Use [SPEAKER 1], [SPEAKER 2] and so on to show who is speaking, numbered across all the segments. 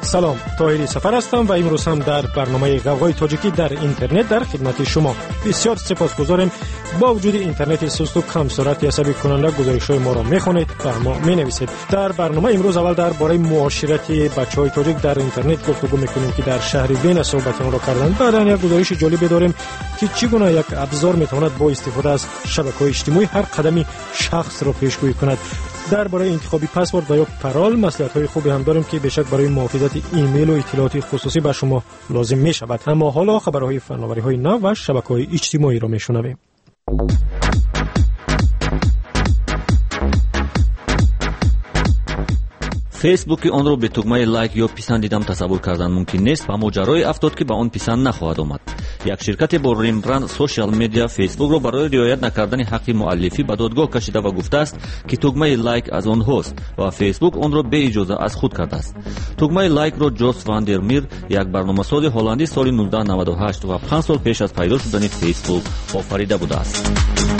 [SPEAKER 1] سلام، طاهری سفر هستم و امروز هم در برنامه غوغای تاجیکی در اینترنت در خدمت شما. بسیار سپاسگزارم. با وجود اینترنت سست و کم سرعت عصبی کننده گزارش‌های ما را می‌خوانید و ما می‌نویسید. در برنامه امروز اول درباره معاشرت بچه‌های تاجیک در اینترنت گفتگو می‌کنیم که در شهر وین صحبت آن را کردند. بعد یک گزارش جالب داریم که چگونه یک ابزار می‌تواند با استفاده از شبکه‌های اجتماعی هر قدمی شخص را پیشگویی کند. درباره انتخاب پسورد و یا پرال مصلحت‌های خوبی هم داریم که به‌شک برای محافظت ایمیل و اطلاعات خصوصی به شما لازم می‌شود. اما حالا خبرهای فناوری‌های نو و شبکه‌های اجتماعی را می‌شنویم.
[SPEAKER 2] فیسبوک آن را به تگمه لایک یا پسندیدم تصور کردن ممکن نیست و ماجرای افتاد که به آن پسند نخواهد آمد. یک شرکت با ریمبرند سوشال مدیا فیسبوک را برای رعایت نکردن حق مؤلفی به دادگاه کشیده و گفته است که تگمه لایک از آن هاست و فیسبوک آن را به اجازه از خود کرده است. تگمه لایک را جوس وان در میر، یک برنامه‌ساز هلندی، سال 1998 و 5 سال پیش از پیدا شدن فیسبوک آفریده بوده است.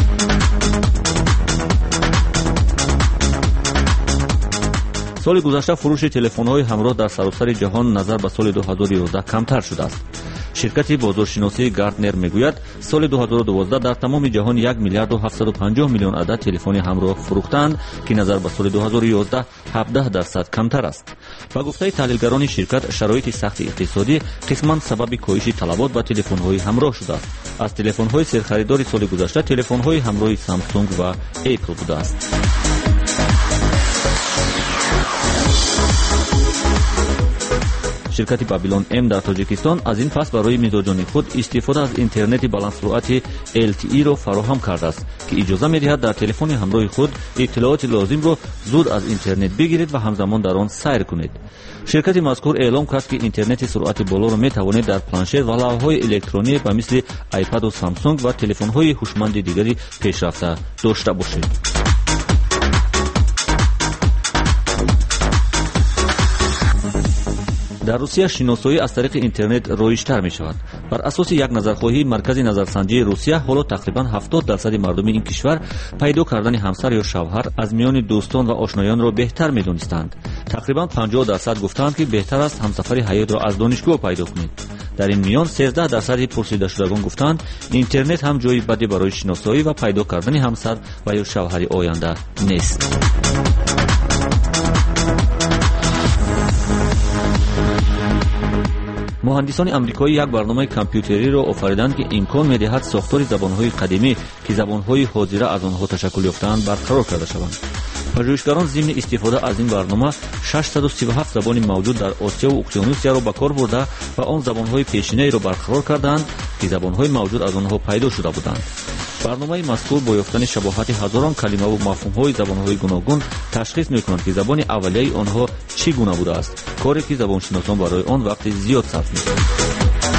[SPEAKER 2] سال گذشته فروش تلفن‌های همراه در سراسر جهان نظر به سال 2011 کمتر شده است. شرکت بازارشناسی گارتنر میگوید سال 2012 در تمام جهان 1 میلیارد و 750 میلیون عدد تلفن همراه فروختند که نظر به سال 2011 17% کمتر است. با گفته تحلیلگران شرکت، شرایط سخت اقتصادی قسماً سبب کاهش طلبات به تلفن‌های همراه شده است. از تلفن‌های سرخریدار سال گذشته تلفن‌های همراه سامسونگ و اپل بوده است. شرکت بابیلون ام در تاجیکستان از این پس برای مزاجان خود استفاده از اینترنت بلند سرعت LTE را فراهم کرده است که اجازه می‌دهد در تلفن همراه خود اطلاعات لازم را زود از اینترنت بگیرید و همزمان در آن سیر کنید. شرکت مذکور اعلام کرد که اینترنت سرعت بالا را می‌توانید در پلانشت و لوحه‌های الکترونیکی و مثل آیپد و سامسونگ و تلفن‌های هوشمند دیگری پیشرفته داشته باشید. در روسیه شناسایی از طریق اینترنت رایج‌تر می‌شود. بر اساس یک نظرخواهی مرکز نظرسنجی روسیه، حالا تقریباً 70% مردم این کشور پیدا کردن همسر یا شوهر از میان دوستان و آشنایان را بهتر می‌دانستند. تقریباً 50% گفتند که بهتر است همسفر حیات را از دانشگاه پیدا کنید. در این میان 13% پرسیده شدگان گفتند اینترنت هم جای بدی برای شناسایی و پیدا کردن همسر و یا شوهر آینده نیست. مهندسان آمریکایی یک برنامه کامپیوتری را آفریدند که امکان می‌دهد ساختار زبان‌های قدیمی که زبان‌های حاضره از آنها تشکل یافته‌اند برقرار کرده شوند. پژوهشگران ضمن استفاده از این برنامه 637 زبان موجود در آسیا و اقیانوسیا را به کار برده و آن زبان‌های پیشینه‌ای را برقرار کردند که زبان‌های موجود از آنها پیدا شده بودند. برنامه مذکور با یافتن شباهت هزاران کلمه و مفهوم‌های زبان‌های گوناگون تشخیص می‌کند که زبان اولیه آنها چی گونه بوده است، کاری که زبانشناسان برای آن وقت زیاد صرف می‌کنند.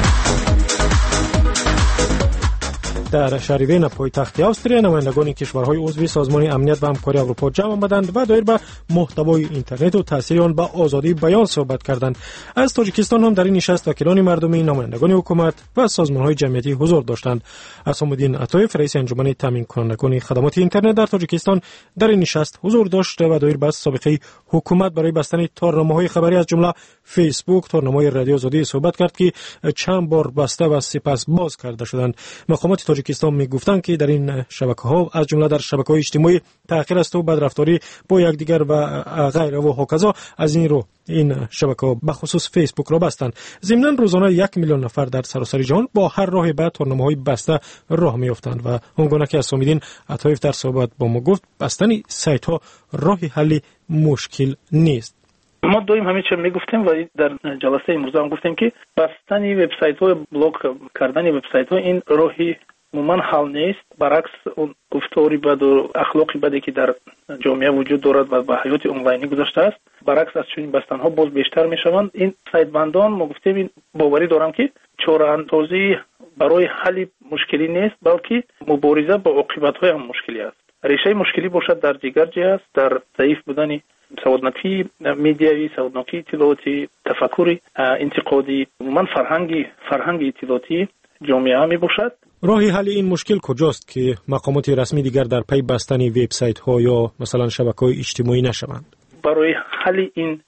[SPEAKER 1] در شهر وین پایتخت استریا نمایندگان کشورهای عضو سازمان امنیت و همکاری اروپا جمع آمدند و دایر به محتوای اینترنت و تاثیر آن به آزادی بیان صحبت کردند. از تاجیکستان هم در این نشست وکیلان مردمی، نمایندگان حکومت و سازمان‌های جمعیتی حضور داشتند. اسام‌الدین عطایف، رئیس انجمن تامین کنندگان خدمات اینترنت در تاجیکستان، در این نشست حضور داشت و دایر به سابقه حکومت برای بستن تارنامه‌های خبری از جمله فیسبوک، تارنامه‌های رادیو آزادی صحبت کرد که چند بار بسته و سپس باز کرده شدند. مقامات تاجیکستان میگفتند که در این شبکه‌ها از جمله در شبکه‌های اجتماعی تحقیر است و بدرفتاری با یکدیگر و غیره و هکذا. از این رو این شبکه‌ها به خصوص فیسبوک را بستند. ضمناً روزانه 1 میلیون نفر در سراسر جهان با هر راه به تارنامه‌های بسته راه می‌افتند و آنگونه که اسام‌الدین عطایف در صحبت با ما گفت بستن سایت‌ها راه حل مشکل نیست.
[SPEAKER 3] ما دویم همیشه میگفتیم و در جلسه امروز هم گفتیم که بستن وبسایت‌ها، بلاک کردن وبسایت‌ها این راهی عموما حل نیست. برعکس اون گفتاری بد و اخلاقی بدی که در جامعه وجود دارد و به حیات آنلاینی گذاشته است، برعکس از چنین بستن‌ها باز بیشتر میشوند. این سایت بندان ما گفتیم این باوری دارم که چاره اندازی برای حل مشکلی نیست، بلکه مبارزه با عاقبت‌های هم مشکلی است. ریشه مشکلی باشد در دیگر جهت است، در ضعیف بودن سوادناکی میدیایی، سوادناکی اطلاعاتی، تفکر انتقادی، عموما فرهنگ اطلاعاتی جامعه می باشد.
[SPEAKER 1] راه حل این مشکل کجاست که مقامات رسمی دیگر در پی بستن وبسایت ها یا مثلا شبکه‌های اجتماعی نشوند؟
[SPEAKER 3] برای حل این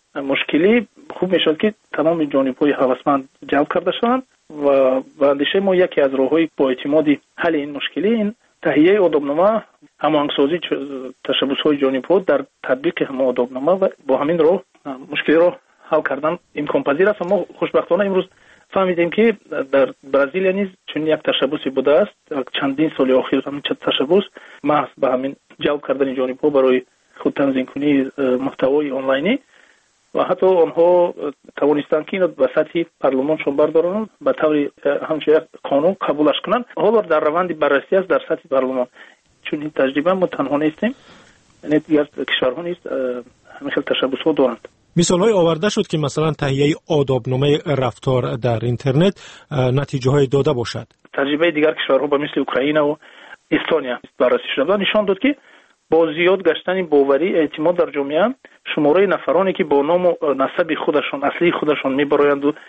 [SPEAKER 3] مشکلی خوب میشد که تمام جانب‌های هوسمند جلب کرده شوند و اندیشه ما یکی از راه‌های با اعتمادی حل این مشکلی این تهیه آدابنامه هماهنگسازی تشبس‌های جانب‌ها در تطبیق هم آدابنامه و با همین راه مشکلی رو حل کردن امکان پذیر است. ما خوشبختانه امروز فهمیدیم که در برزیل نیز چون یک تشبوسی بوده است چندین سال اخیر همین تشبوس محض به همین جلب کردن جانب‌ها برای خود تنظیم کنی محتوای آنلاینی و حتی آنها توانستند که به سطح پارلمانشون بردارن به طور همچنین قانون قبولش کنند. حالا در روند بررسی است در سطح پارلمان، چون این تجربه ما تنها نیستیم، یعنی دیگر کشورها نیست همین خیلی تشبوس‌ها دارند.
[SPEAKER 1] مثال‌های آورده شد که مثلا تهیه آدابنامه رفتار در اینترنت نتیجه‌های داده باشد.
[SPEAKER 3] تجربه دیگر کشورها به مثل اوکراین و استونیا بررسی شده و نشان داد که با زیاد گشتن باوری اعتماد در جامعه شماره نفرانی که با نام و نسب خودشان اصلی خودشان میبرایند و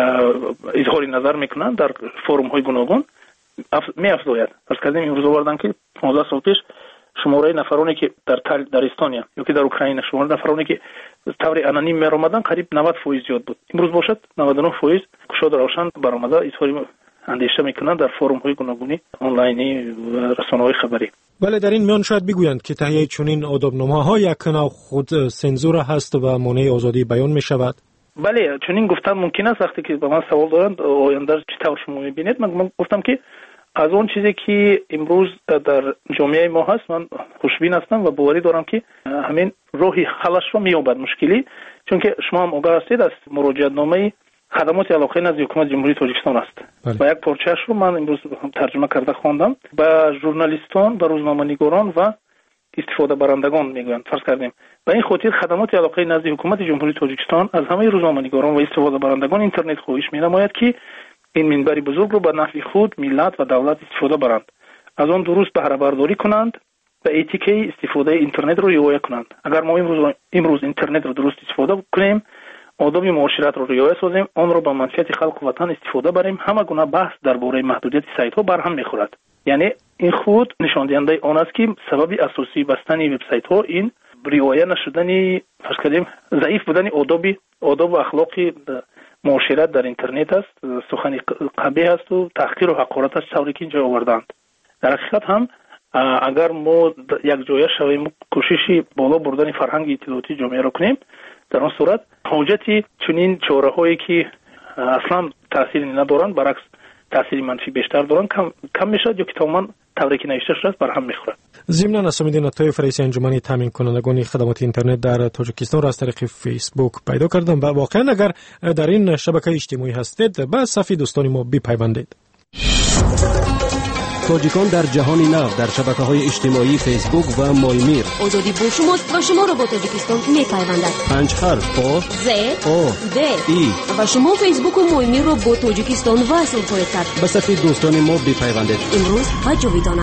[SPEAKER 3] اظهار نظر میکنند در فورم‌های گوناگون میافزاید. پس کردیم امروز آوردن که 15 سال پیش شماره نفرانی که در استونیا یا که در اوکراین شماره نفرانی که طور انانیم میآمدند قریب 90% زیاد بود. امروز باشد 99% گشاد روشن برآمده اظهار اندیشه میکنند در فورم‌های گوناگونی آنلاینی و رسانه‌های خبری.
[SPEAKER 1] ولی در این میان شاید بگویند که تهیه چنین آدابنامه‌ها یک نوع خود سنزور هست و مانع آزادی بیان می‌شود.
[SPEAKER 3] بله، چنین گفتن ممکن است. وقتی که به من سوال دارند آینده چطور شما می‌بینید، من گفتم که از اون چیزی که امروز در جامعه ما هست من خوشبین هستم و باوری دارم که همین راهی حلش رو می‌یابد مشکلی، چون که شما هم آگاه هستید از مراجعه‌نامه خدمات علاقه نزد حکومت جمهوری تاجیکستان است. و یک پارچه‌اش رو من امروز ترجمه کرده خواندم. به ژورنالیستان و روزنامه‌نگاران و استفاده برندگان میگویند. فرض کردیم و این خاطر خدمات علاقه نزد حکومت جمهوری تاجیکستان از همه روزنامه‌نگاران و استفاده برندگان اینترنت خواهش می‌نماید که این منبر بزرگ رو به نفع خود، ملت و دولت استفاده برند. از آن درست بهره برداری کنند و اتیکه استفاده اینترنت رو رعایت کنند. اگر ما امروز اینترنت رو درست استفاده کنیم، آداب معاشرت رو رعایت سازیم، آن رو به منفعت خلق و وطن استفاده بریم، همه گونه بحث درباره محدودیت سایت ها بر هم میخورد. یعنی این خود نشان دهنده آن است که سبب اساسی بستن وبسایت ها این رعایت نشدن فرض کنیم ضعیف بودن آداب و اخلاق معاشرت در اینترنت است. سخن قبیح است و تحقیر و حقارت است طوری که اینجا آوردند. در حقیقت هم اگر ما یک جایه شویم کوششی بالا بردن فرهنگ اطلاعاتی جامعه را کنیم، در آن صورت حاجتی چنین چاره‌هایی که اصلا تأثیر ندارند برعکس تأثیر منفی بیشتر دارند کم میشد یا که تماما طوری که نوشته شده بر هم میخورد.
[SPEAKER 1] ضمن نسامید نتایج رئیس انجمن تامین کنندگان خدمات اینترنت در تاجیکستان را از طریق فیسبوک پیدا کردم و واقعا اگر در این شبکه اجتماعی هستید به صفحه دوستان ما بپیوندید.
[SPEAKER 4] تاجیکان در جهان نو در شبکه‌های اجتماعی فیسبوک و مایمیر.
[SPEAKER 5] آزادی با شماست و شما را با تاجیکستان می‌پیوندد.
[SPEAKER 4] 5 حرف با
[SPEAKER 5] ز
[SPEAKER 4] او
[SPEAKER 5] د
[SPEAKER 4] ای
[SPEAKER 5] و شما فیسبوک و مایمیر را با تاجیکستان وصل خواهید کرد.
[SPEAKER 4] به صفحه دوستان ما بپیوندید.
[SPEAKER 5] امروز و جاویدانه.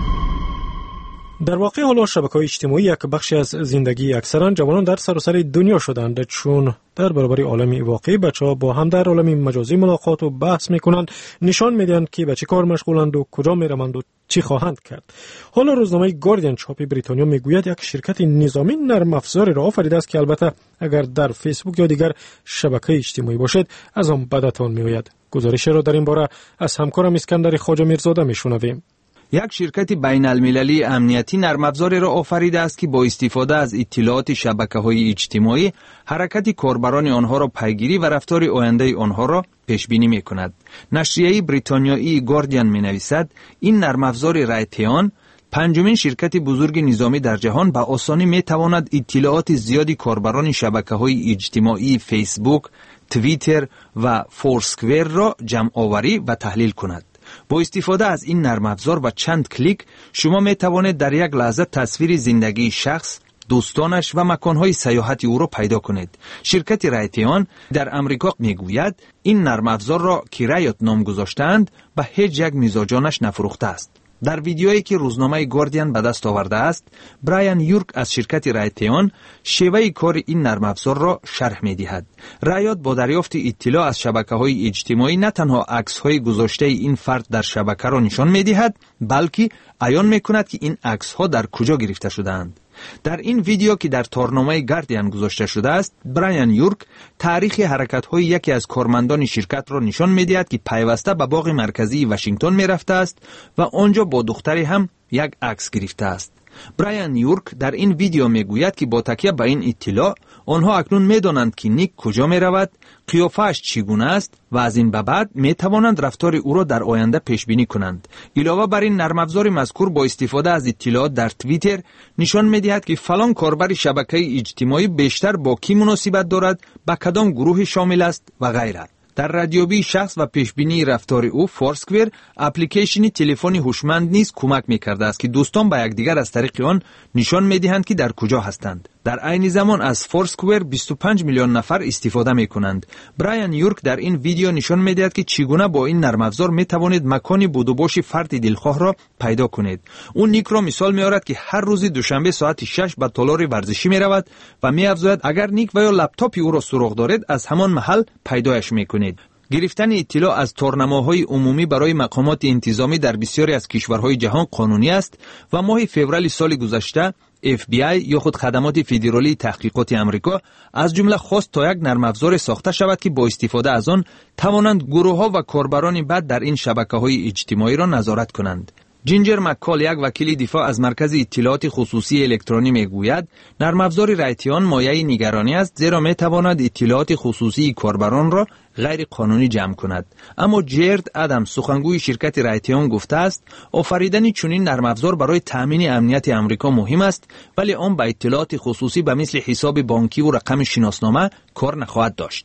[SPEAKER 1] در واقع حالا شبکه‌های اجتماعی یک بخشی از زندگی اکثرا جوانان در سراسر دنیا شدند، چون در برابر عالم واقعی بچه‌ها با هم در عالم مجازی ملاقات و بحث می‌کنند، نشان می‌دهند که به چه کار مشغولند و کجا می‌روند و چی خواهند کرد. حالا روزنامه گاردین چاپ بریتانیا میگوید یک شرکت نظامی نرم افزاری را آفریده است که البته اگر در فیسبوک یا دیگر شبکه اجتماعی باشد از آن بدتان میآید. گزارش را در این باره از همکارم اسکندر خواجه میرزاده میشنویم.
[SPEAKER 6] یک شرکت بین المللی امنیتی نرم افزاری را آفریده است که با استفاده از اطلاعات شبکه‌های اجتماعی حرکت کاربران آنها را پیگیری و رفتار آینده آنها را پیش بینی می‌کند. نشریه بریتانیایی گاردین می‌نویسد این نرم افزار رایتیان پنجمین شرکت بزرگ نظامی در جهان به آسانی می‌تواند اطلاعات زیادی کاربران شبکه‌های اجتماعی فیسبوک، توییتر و فورسکویر را جمع آوری و تحلیل کند. با استفاده از این نرم افزار و چند کلیک شما می توانید در یک لحظه تصویر زندگی شخص، دوستانش و مکانهای سیاحت او را پیدا کنید. شرکت رایتیان در امریکا می گوید این نرم افزار را که رایت نام گذاشتند به هیچ یک مزاجانش نفروخته است. در ویدیویی که روزنامه گاردین به دست آورده است، برایان یورک از شرکت رایتیان شیوه کار این نرم افزار را شرح می دهد. رایت با دریافت اطلاع از شبکه‌های اجتماعی نه تنها عکس‌های گذاشته این فرد در شبکه را نشان می دهد، بلکه عیان می کند که این عکس‌ها در کجا گرفته شده‌اند. در این ویدیو که در تورنمه گاردین گذاشته شده است، برایان یورک تاریخ حرکت‌های یکی از کارمندان شرکت را نشان می‌دهد که پیوسته به باغ مرکزی واشنگتن می‌رفته است و آنجا با دختری هم یک عکس گرفته است. برایان یورک در این ویدیو میگوید که با تکیه به این اطلاع آنها اکنون میدانند که نیک کجا می رود، قیافه‌اش چگونه است و از این به بعد می توانند رفتار او را در آینده پیش بینی کنند. علاوه بر این، نرم افزار مذکور با استفاده از اطلاعات در توییتر نشان می دهد که فلان کاربر شبکه اجتماعی بیشتر با کی مناسبت دارد، به کدام گروه شامل است و غیره. در ردیابی شخص و پیشبینی رفتار او، فورسکویر اپلیکیشنی تلفنی هوشمند نیز کمک می‌کرده است که دوستان به یکدیگر از طریق آن نشان می‌دهند که در کجا هستند. در عین زمان از فورسکویر 25 میلیون نفر استفاده می‌کنند. برایان یورک در این ویدیو نشان می‌دهد که چگونه با این نرم افزار می‌توانید مکانی بود و باش فرد دلخواه را پیدا کنید. اون نیک را مثال می‌آورد که هر روز دوشنبه ساعت 6 به تالار ورزشی می‌رود و می‌افزاید اگر نیک و یا لپتاپ او را سراغ دارید از همان محل پیدایش می‌کنید. گرفتن اطلاع از تورنمه‌های عمومی برای مقامات انتظامی در بسیاری از کشورهای جهان قانونی است و ماه فوریه سال گذشته FBI یا خود خدمات فدرالی تحقیقات آمریکا از جمله خواست تا یک نرم افزار ساخته شود که با استفاده از آن توانند گروه‌ها و کاربران بد در این شبکه‌های اجتماعی را نظارت کنند. جینجر مکال، یک وکیل دفاع از مرکز اطلاعات خصوصی الکترونی میگوید نرم افزار رایتیان مایه نگرانی است، زیرا میتواند اطلاعات خصوصی کاربران را غیر قانونی جمع کند. اما جرد ادم، سخنگوی شرکت رایتیان، گفته است آفریدن چنین نرم افزار برای تامین امنیت آمریکا مهم است، ولی آن به اطلاعات خصوصی به مثل حساب بانکی و رقم شناسنامه کار نخواهد داشت.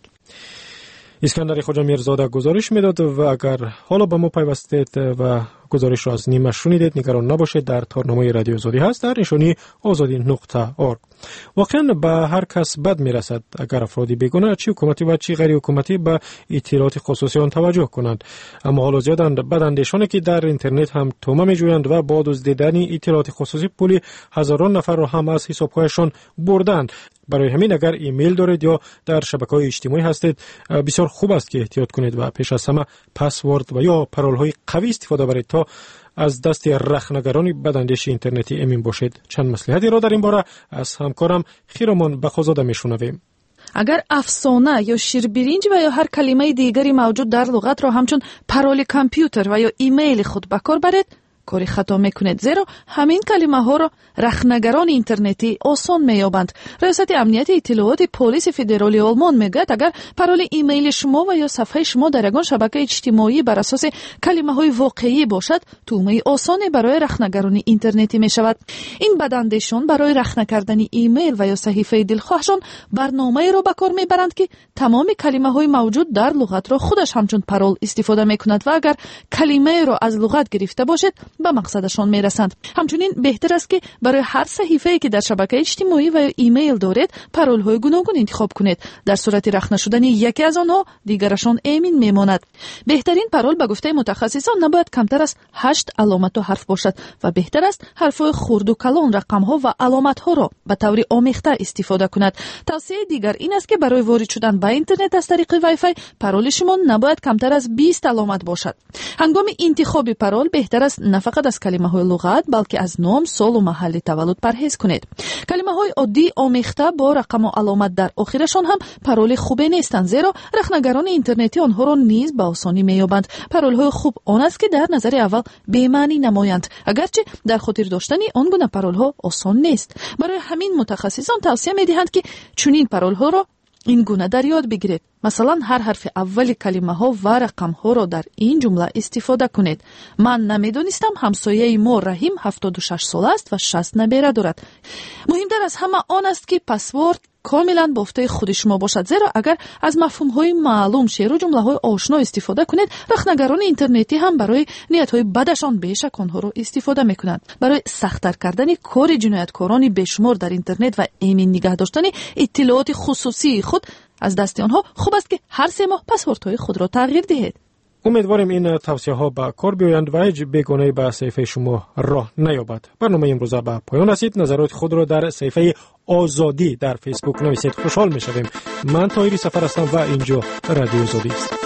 [SPEAKER 1] اسکندر خوجا میرزاده گزارش میداد و اگر حالا به ما پیوستید و گزارش را از نیمه شنیدید، نگران نباشید، در تورنمه رادیو آزادی هست در نشانی azadi.org. واقعا به هر کس بد میرسد اگر افرادی بیگانه، چی حکومتی و چی غیر حکومتی، به اطلاعات خصوصی آن توجه کنند. اما حالا زیادند بداندیشانی که در اینترنت هم تومه میجویند و با دزدیدن اطلاعات خصوصی پول هزاران نفر را هم از حسابهایشان بردند. برای همین اگر ایمیل دارید یا در شبکه‌های اجتماعی هستید، بسیار خوب است که احتیاط کنید و پیش از همه پسورد و یا پارول‌های قوی استفاده برید تا از دست رخنگران بداندیش اینترنتی امین باشید. چند مصلحتی را در این باره از همکارم خیرمان بخوزاده میشنویم.
[SPEAKER 7] اگر افسانه یا شیربرنج و یا هر کلمه دیگری موجود در لغت را همچون پارول کامپیوتر و یا ایمیل خود به کار برید، کاری خطا میکنید، زیرا همین کلمه ها را رخنگران اینترنتی آسان میابند. ریاست امنیت اطلاعات پلیس فدرالی آلمان میگوید اگر پارول ایمیل شما و یا صفحه شما در یگان شبکه اجتماعی بر اساس کلمه های واقعی باشد، تهمه آسانی برای رخنگران اینترنتی میشود. این بداندیشان برای رخنه کردن ایمیل و یا صحیفه دلخواهشان برنامه را به کار میبرند که تمام کلمه های موجود در لغت را خودش همچون پارول استفاده میکند و اگر کلمه را از لغت گرفته باشد به مقصدشان میرسند. همچنین بهتر است که برای هر صحیفه‌ای که در شبکه اجتماعی و ایمیل دارید پارول‌های گوناگون انتخاب کنید. در صورت رخنه شدن یکی از آنها دیگرشان امین میماند. بهترین پارول به گفته متخصصان نباید کمتر از 8 علامت و حرف باشد و بهتر است حرف‌های خرد و کلان، رقم‌ها و علامت‌ها را به طور آمیخته استفاده کند. توصیه دیگر این است که برای وارد شدن به اینترنت از طریق وای فای پارول شما نباید کمتر از 20 علامت باشد. هنگام انتخاب پارول بهتر است نه فقط از کلمه های لغت بلکه از نام، سال و محل تولد پرهیز کنید. کلمه های عادی آمیخته با رقم و علامت در آخرشان هم پارول خوبی نیستند، زیرا رخنگران اینترنتی آنها را نیز به آسانی مییابند. پارول های خوب آن است که در نظر اول بی‌معنی نمایند، اگرچه در خاطر داشتن آن گونه پارول ها آسان نیست. برای همین متخصصان توصیه میدهند که چنین پارول ها را این گونه در یاد بگیرید. مثلا هر حرف اول کلمه ها و رقم ها را در این جمله استفاده کنید. من نمیدونستم همسایه ما رحیم 76 سال است و 60 نبیره دارد. مهمتر از همه آن است که پسورد کاملا بافته خود شما باشد، زیرا اگر از مفهوم های معلوم، شعر و جمله های آشنا استفاده کنید، رخنگران اینترنتی هم برای نیت های بدشان بیشک آنها را استفاده میکنند. برای سخت‌تر کردن کار جنایتکاران بیشمار در اینترنت و امین نگه داشتن اطلاعات خصوصی خود از دست آنها، خوب است که هر 3 ماه پسوردهای خود را تغییر دهید.
[SPEAKER 1] امیدواریم این توصیه ها به کار بیایند و هیچ بیگانه‌ای به صفحه شما راه نیابد. برنامه امروزه به پایان رسید. نظرات خود را در صفحه آزادی در فیسبوک نویسید. خوشحال میشویم. من طاهری سفر هستم و اینجا رادیو آزادی است.